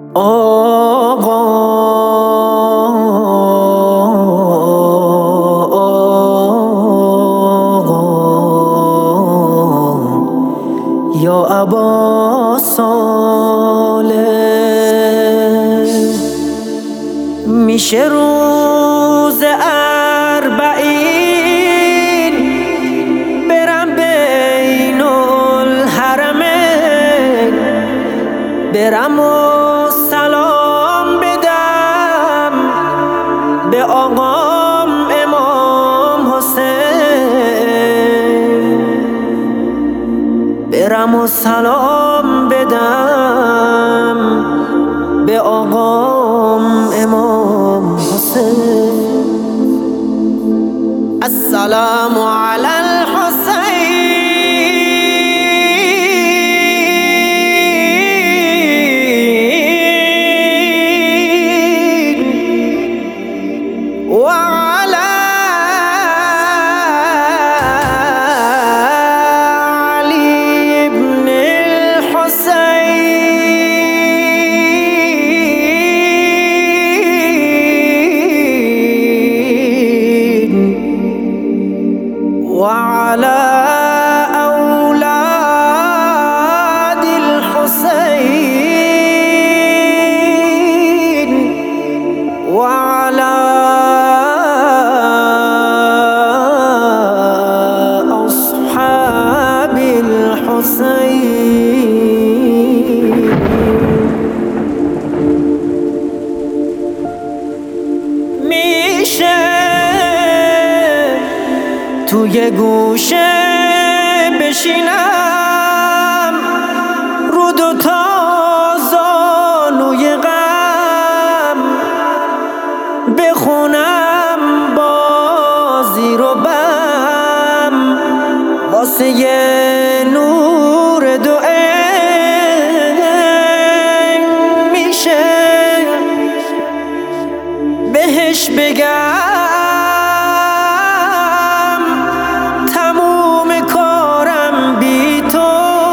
آقا یا ابا صالح، میشه روز اربعین برم بین الحرمین، برم و سلام بدم به آقام امام حسین، برم و سلام بدم به آقام امام حسین. السلام علی الحسین و علی علی ابن الحسین و علی اولاد الحسین و علی اصحاب الحسین. میشه توی گوشه بشینم رو دوتا زانوی غم، بخونم بازی رو بم واسه نور دو عین. میشه بهش بگم تموم کارم بی تو،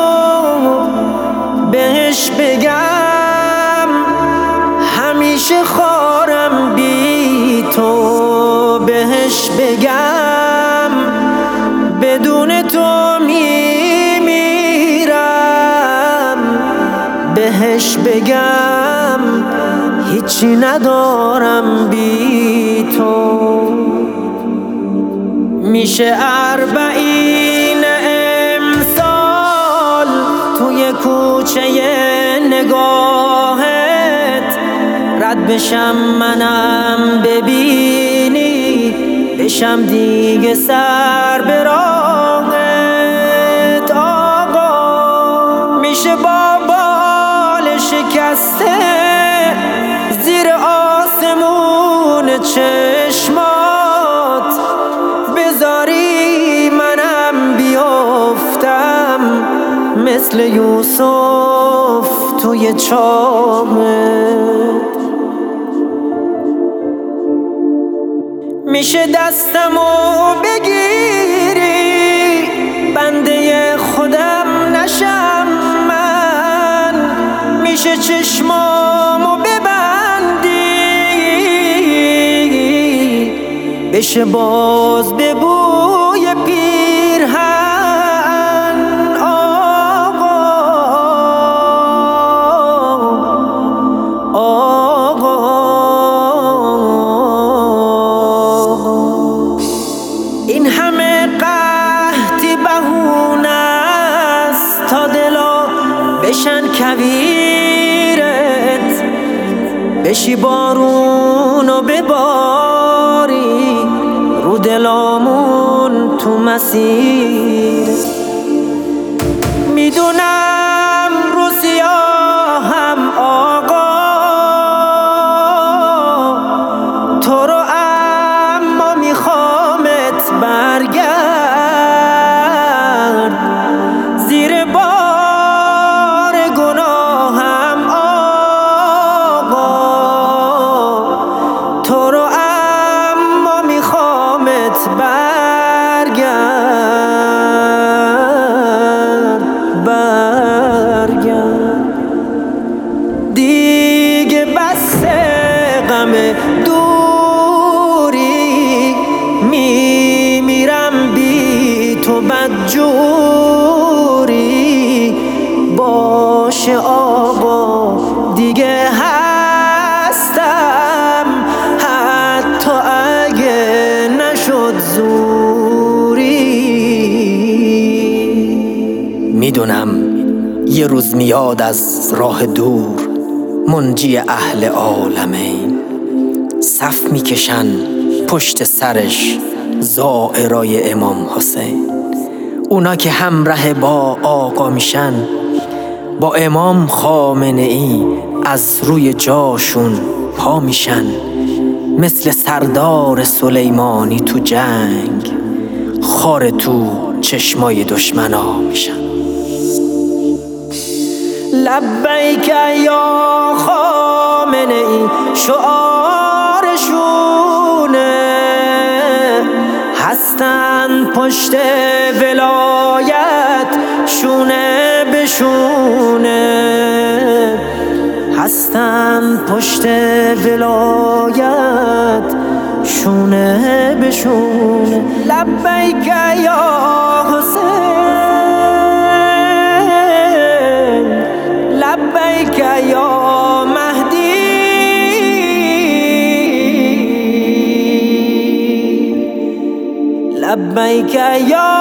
بهش بگم همیشه خارم بی تو، بهش بگم بدون تو میمیرم، بهش بگم هیچی ندارم بی تو. میشه اربعین امسال توی کوچه نگاهت رد بشم، منم ببینی بشم دیگه سر به راهت. آقا میشه با بال شکسته زیر آسمون چشمات بذاری منم بیافتم مثل یوسف توی چامت. میشه دستمو بگیری بنده خودم نشم من، میشه چشمامو ببندی بشه باز به بوی پیرهن. آقا این همه قحطی بهونه است تا دلا بشن کویرت، بشی بارون و بباری رو دلامون تو مسیر. میدونم رو سیاهم آقا تو رو، اما میخوامت برگرد زیر بار گناهم آقا تو رو، اما میخوامت برگرد. دوری، میمیرم بی تو بدجوری. باشه آقا دیگه هستم، حتی اگه نشد زوری. میدونم یه روز میاد از راه دور منجی اهل عالمین، صف میکشن پشت سرش زائرای امام حسین. اونا که همراه با آقا میشن، با امام خامنه ای از روی جاشون پا میشن. مثل سردار سلیمانی تو جنگ، خار تو چشمای دشمنا میشن. لبیک یا خامنه ای شعارشونه، هستن پشت ولایت شونه به شونه، هستن پشت ولایت شونه به شونه. لبیک یا حسین، لبیک یا مهدی، لبیک یا